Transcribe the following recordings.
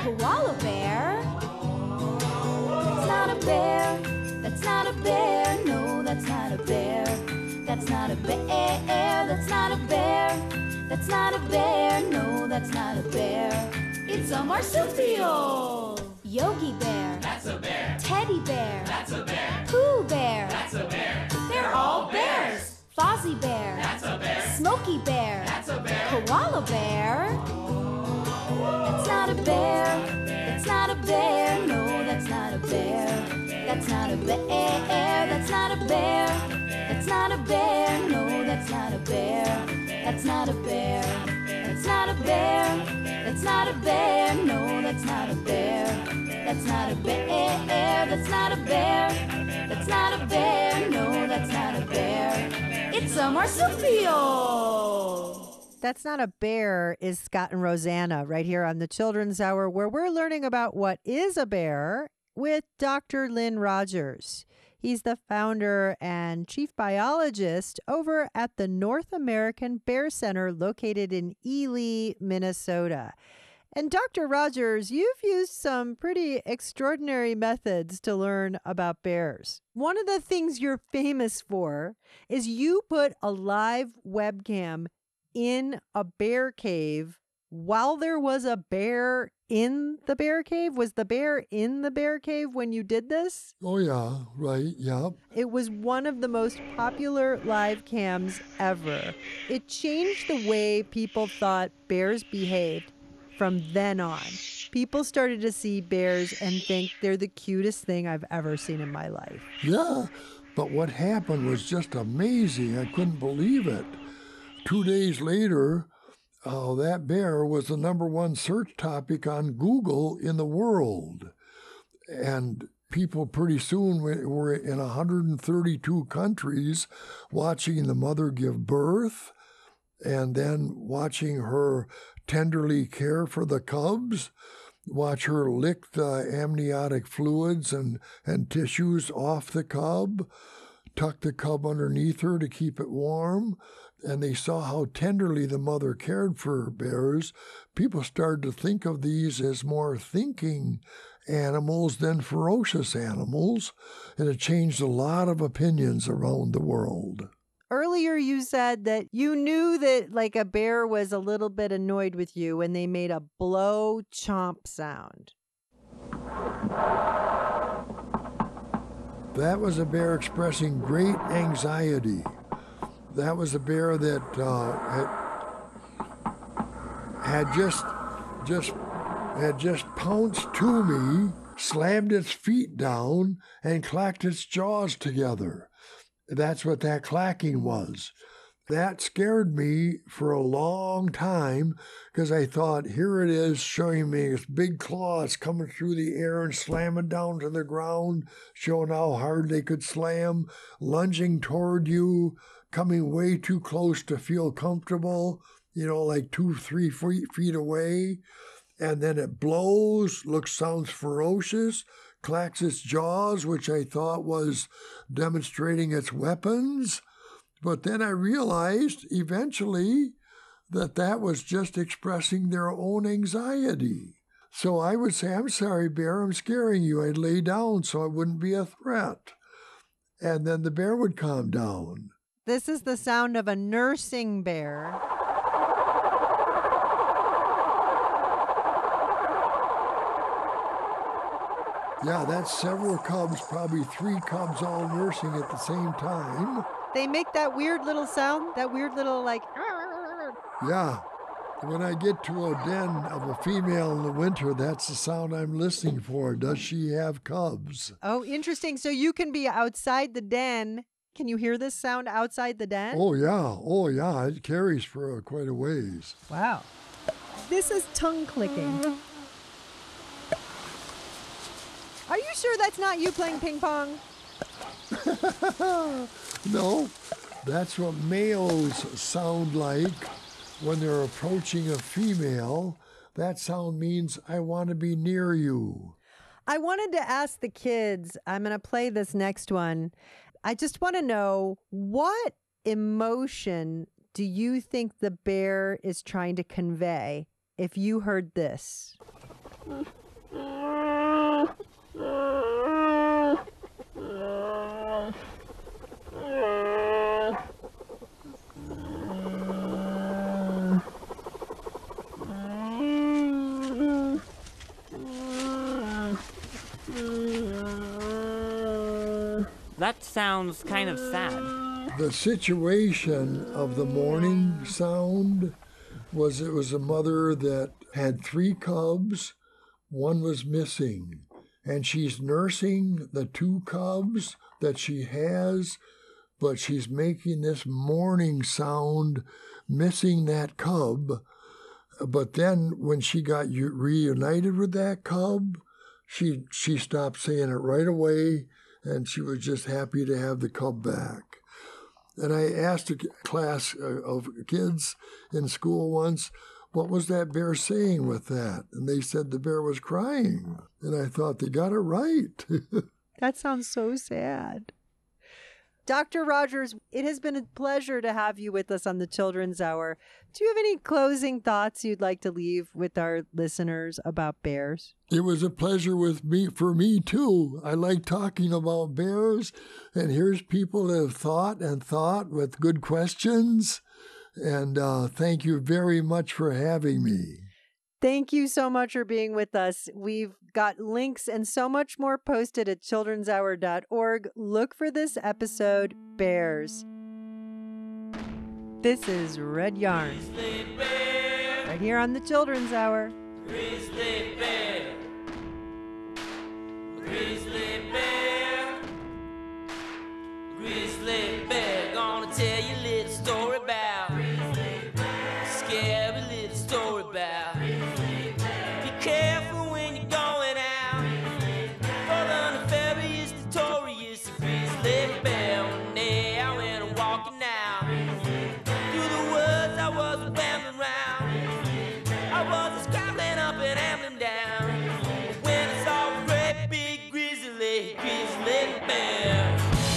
Koala bear? It's not a bear. That's not a bear. No, that's not a bear. That's not a bear. That's not a bear. That's not a bear. No, that's not a bear. It's a marsupial. Yogi bear. That's a bear. Teddy bear. That's a bear. Pooh bear. That's a bear. They're all bears. Fozzie bear. That's a bear. Smokey bear. That's a bear. Koala bear. That's not a bear. That's not a bear. No, that's not a bear. That's not a bear. That's not a bear. That's not a bear. No, that's not a bear. That's not a bear. That's not a bear. That's not a bear. No, that's not a bear. That's not a bear. That's not a bear. That's not a bear. No, that's not a bear. It's a marsupial. That's Not a Bear is Scott and Rosanna right here on the Children's Hour, where we're learning about what is a bear with Dr. Lynn Rogers. He's the founder and chief biologist over at the North American Bear Center located in Ely, Minnesota. And Dr. Rogers, you've used some pretty extraordinary methods to learn about bears. One of the things you're famous for is you put a live webcam in a bear cave while there was a bear in the bear cave. Was the bear in the bear cave when you did this? Oh, yeah, right, yeah. It was one of the most popular live cams ever. It changed the way people thought bears behaved from then on. People started to see bears and think they're the cutest thing I've ever seen in my life. Yeah, but what happened was just amazing. I couldn't believe it. 2 days later, that bear was the #1 search topic on Google in the world. And people pretty soon were in 132 countries watching the mother give birth and then watching her tenderly care for the cubs, watch her lick the amniotic fluids and tissues off the cub, tuck the cub underneath her to keep it warm. And they saw how tenderly the mother cared for bears. People started to think of these as more thinking animals than ferocious animals, and it changed a lot of opinions around the world. Earlier you said that you knew that like a bear was a little bit annoyed with you when they made a blow chomp sound. That was a bear expressing great anxiety. That was a bear that had just pounced to me, slammed its feet down, and clacked its jaws together. That's what that clacking was. That scared me for a long time because I thought, here it is showing me its big claws coming through the air and slamming down to the ground, showing how hard they could slam, lunging toward you, coming way too close to feel comfortable, like 2-3 feet away. And then it blows, sounds ferocious, clacks its jaws, which I thought was demonstrating its weapons. But then I realized eventually that was just expressing their own anxiety. So I would say, I'm sorry, bear, I'm scaring you. I'd lay down so I wouldn't be a threat. And then the bear would calm down. This is the sound of a nursing bear. Yeah, that's several cubs, probably 3 cubs all nursing at the same time. They make that weird little sound, that weird little like... Yeah. When I get to a den of a female in the winter, that's the sound I'm listening for. Does she have cubs? Oh, interesting. So you can be outside the den. Can you hear this sound outside the den? Oh, yeah. It carries for quite a ways. Wow. This is tongue clicking. Are you sure that's not you playing ping pong? No, that's what males sound like when they're approaching a female. That sound means, I want to be near you. I wanted to ask the kids, I'm going to play this next one. I just want to know, what emotion do you think the bear is trying to convey if you heard this? That sounds kind of sad. The situation of the mourning sound was it was a mother that had 3 cubs, one was missing, and she's nursing the 2 cubs that she has, but she's making this mourning sound, missing that cub. But then when she got reunited with that cub, she stopped saying it right away, and she was just happy to have the cub back. And I asked a class of kids in school once, what was that bear saying with that? And they said the bear was crying. And I thought they got it right. That sounds so sad. Dr. Rogers, it has been a pleasure to have you with us on the Children's Hour. Do you have any closing thoughts you'd like to leave with our listeners about bears? It was a pleasure for me too. I like talking about bears, and here's people that have thought with good questions. And thank you very much for having me. Thank you so much for being with us. We've got links and so much more posted at childrenshour.org. Look for this episode, Bears. This is Red Yarn, right here on the Children's Hour. Grizzly bear, grizzly bear, grizzly bear, gonna tell you a little story about scary little story about. Be careful when you're going out. For the nefarious, notorious grizzly bear. One day I went walking out through the woods. I was rambling round. I was scrambling up and ambling down when I saw a great big grizzly bear.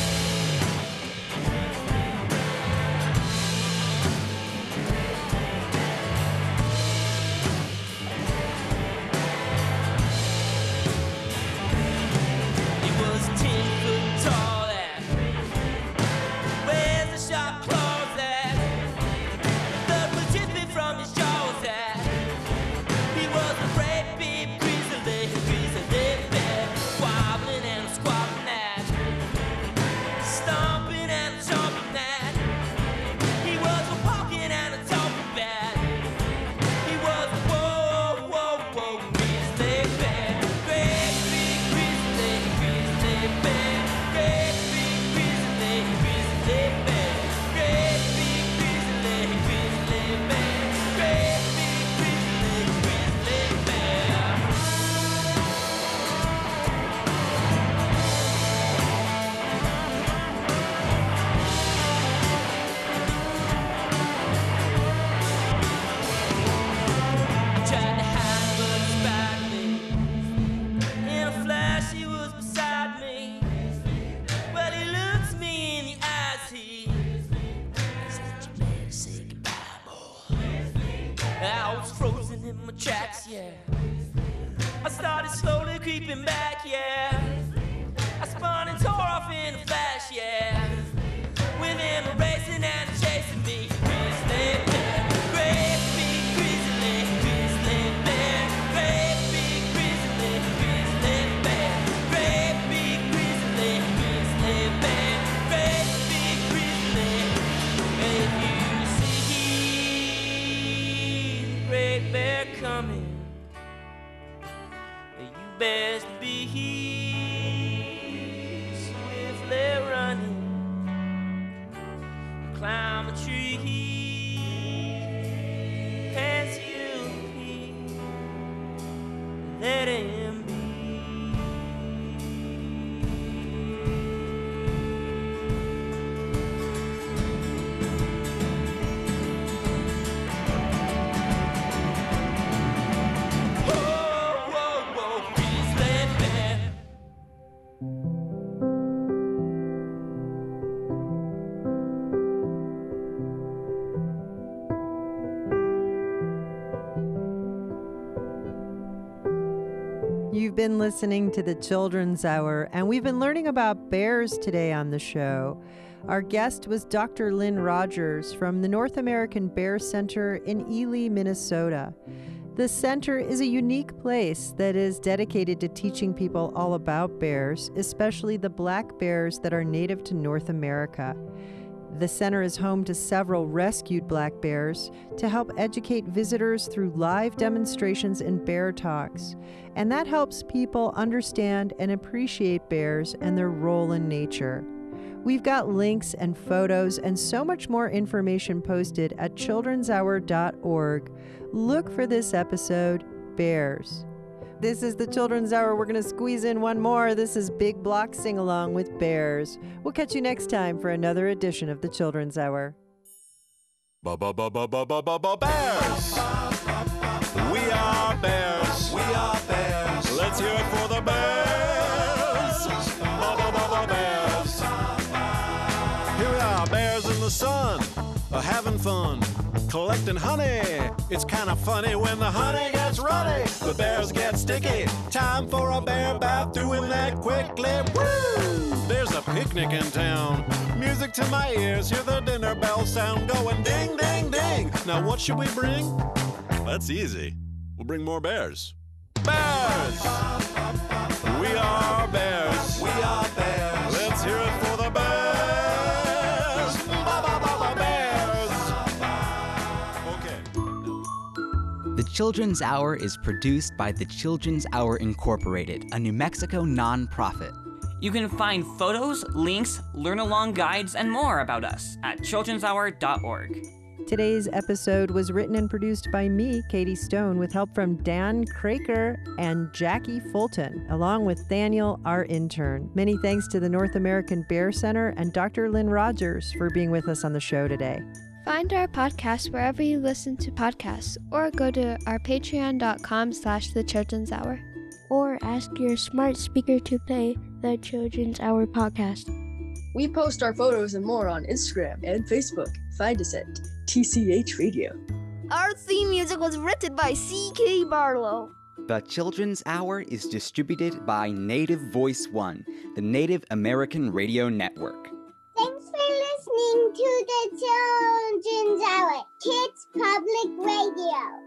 He was 10 foot tall and wears the sharp claws that blood was dripping from his jaws at. He was a great big grizzly bear, wobbling and squabbling at, stomping and chomping at. He was a walking and a talking bat. He was a whoa grizzly bear, great big grizzly bear, great big grizzly bear, great big grizzly bear, great big grizzly bear. Tried to hide, but he spied me. In a flash, he was beside me. Well, he looked me in the eyes. He said, "You better say goodbye, boy." I was frozen in my tracks, yeah. I started slowly creeping back, yeah. I spun and tore off in a flash, yeah. With him racing and chasing me. Grizzly bear, great big grizzly bear, great big grizzly bear, great big grizzly bear, great big grizzly. If you see the great bear coming, you best be swiftly running. Climb a tree as you be. Let him be. Whoa, grizzly bear. You've been listening to the Children's Hour, and we've been learning about bears today on the show. Our guest was Dr. Lynn Rogers from the North American Bear Center in Ely, Minnesota. The center is a unique place that is dedicated to teaching people all about bears, especially the black bears that are native to North America. The center is home to several rescued black bears to help educate visitors through live demonstrations and bear talks. And that helps people understand and appreciate bears and their role in nature. We've got links and photos and so much more information posted at childrenshour.org. Look for this episode, Bears. This is the Children's Hour. We're going to squeeze in one more. This is Big Block Sing Along with Bears. We'll catch you next time for another edition of the Children's Hour. Bears. We are bears. We are bears. Let's hear it for the bears. Bears. Here we are, bears in the sun, having fun, collecting honey. It's kind of funny when the honey gets runny. The bears get sticky. Time for a bear bath, doing that quickly. Woo! There's a picnic in town. Music to my ears, hear the dinner bell sound going ding, ding, ding. Now what should we bring? That's easy. We'll bring more bears. Bears! We are bears. We are bears. Let's hear it for the bears. The Children's Hour is produced by the Children's Hour Incorporated, a New Mexico nonprofit. You can find photos, links, learn-along guides, and more about us at childrenshour.org. Today's episode was written and produced by me, Katie Stone, with help from Dan Craker and Jackie Fulton, along with Daniel, our intern. Many thanks to the North American Bear Center and Dr. Lynn Rogers for being with us on the show today. Find our podcast wherever you listen to podcasts, or go to our patreon.com/The Children's Hour. Or ask your smart speaker to play the Children's Hour podcast. We post our photos and more on Instagram and Facebook. Find us at TCH Radio. Our theme music was written by C.K. Barlow. The Children's Hour is distributed by Native Voice One, the Native American Radio Network. Thanks for listening to the Children's Hour, Kids Public Radio.